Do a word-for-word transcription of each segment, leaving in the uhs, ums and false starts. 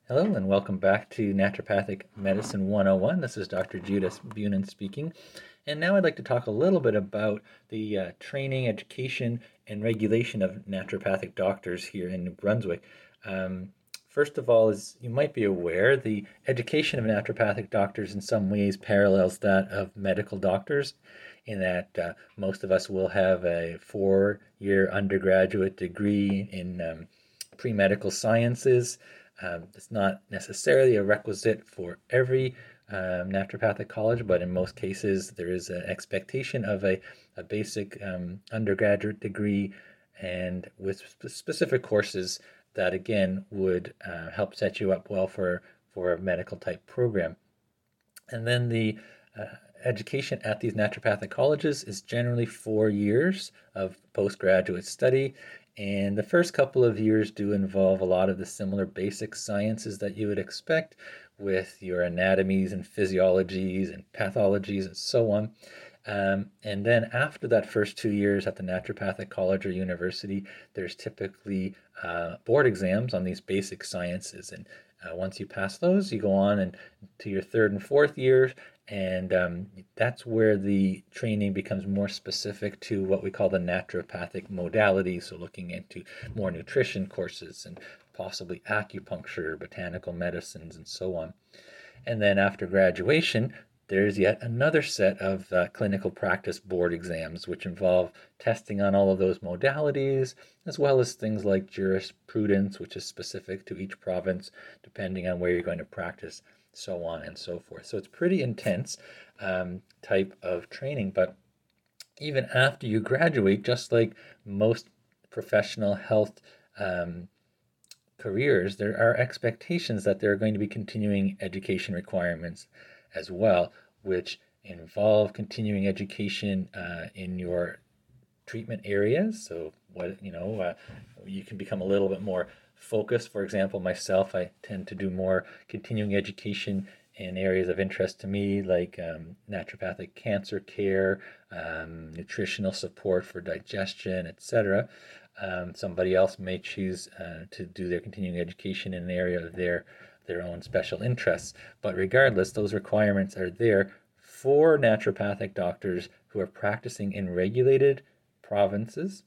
Hello and welcome back to Naturopathic Medicine one oh one. This is Doctor Judas Bunin speaking. And now I'd like to talk a little bit about the uh, training, education, and regulation of naturopathic doctors here in New Brunswick. Um, first of all, as you might be aware, the education of naturopathic doctors in some ways parallels that of medical doctors, in that uh, most of us will have a four-year undergraduate degree in um, pre-medical sciences. Um, it's not necessarily a requisite for every um, naturopathic college, but in most cases there is an expectation of a, a basic um, undergraduate degree, and with sp- specific courses that again would uh, help set you up well for, for a medical type program. And then the uh, education at these naturopathic colleges is generally four years of postgraduate study. And the first couple of years do involve a lot of the similar basic sciences that you would expect, with your anatomies and physiologies and pathologies and so on. Um, and then after that first two years at the naturopathic college or university, there's typically uh, board exams on these basic sciences. And uh, once you pass those, you go on and to your third and fourth years, and um, that's where the training becomes more specific to what we call the naturopathic modality. So looking into more nutrition courses and possibly acupuncture, botanical medicines, and so on. And then after graduation, there's yet another set of uh, clinical practice board exams, which involve testing on all of those modalities, as well as things like jurisprudence, which is specific to each province, depending on where you're going to practice, so on and so forth. So it's pretty intense um, type of training. But even after you graduate, just like most professional health um, careers, there are expectations that there are going to be continuing education requirements as well, which involve continuing education uh, in your treatment areas. So what, you know, uh, you can become a little bit more focused. For example, myself, I tend to do more continuing education in areas of interest to me, like um, naturopathic cancer care, um, nutritional support for digestion, et cetera. Um, somebody else may choose uh, to do their continuing education in an area of their their own special interests. But regardless, those requirements are there for naturopathic doctors who are practicing in regulated provinces,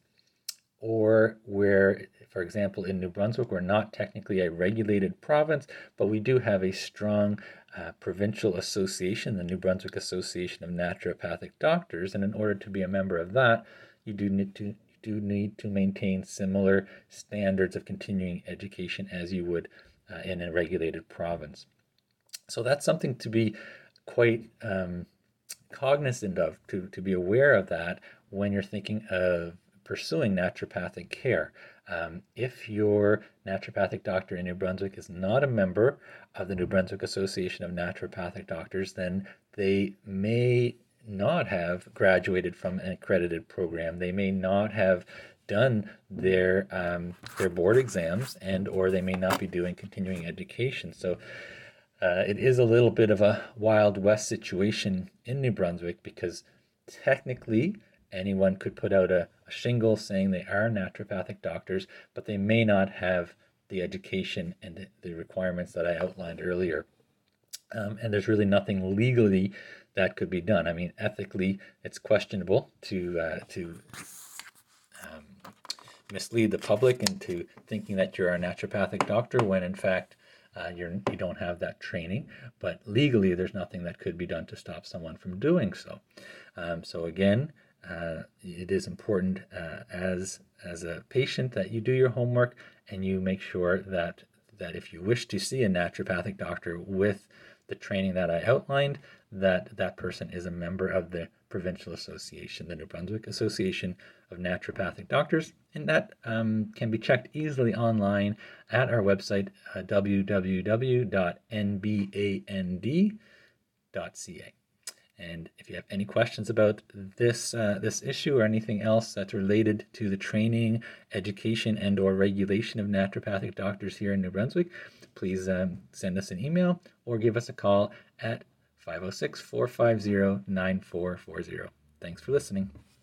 or where, for example, in New Brunswick, we're not technically a regulated province, but we do have a strong uh, provincial association, the New Brunswick Association of Naturopathic Doctors, and in order to be a member of that, you do need to you do need to maintain similar standards of continuing education as you would uh, in a regulated province. So that's something to be quite um, cognizant of, to, to be aware of that when you're thinking of pursuing naturopathic care. Um, if your naturopathic doctor in New Brunswick is not a member of the New Brunswick Association of Naturopathic Doctors, then they may not have graduated from an accredited program. They may not have done their um, their board exams, and or they may not be doing continuing education. So uh, it is a little bit of a Wild West situation in New Brunswick, because technically anyone could put out a, a shingle saying they are naturopathic doctors, but they may not have the education and the, the requirements that I outlined earlier. Um, and there's really nothing legally that could be done. I mean, ethically, it's questionable to uh, to um, mislead the public into thinking that you're a naturopathic doctor when in fact uh, you're, you don't have that training. But legally, there's nothing that could be done to stop someone from doing so. Um, so again, uh, it is important uh, as as a patient that you do your homework and you make sure that that if you wish to see a naturopathic doctor with the training that I outlined, that that person is a member of the provincial association, the New Brunswick Association of Naturopathic Doctors, and that um, can be checked easily online at our website, uh, w w w dot n b a n d dot c a. And if you have any questions about this uh, this issue or anything else that's related to the training, education, and or regulation of naturopathic doctors here in New Brunswick, please um, send us an email or give us a call at five oh six, four five zero, nine four four zero. Thanks for listening.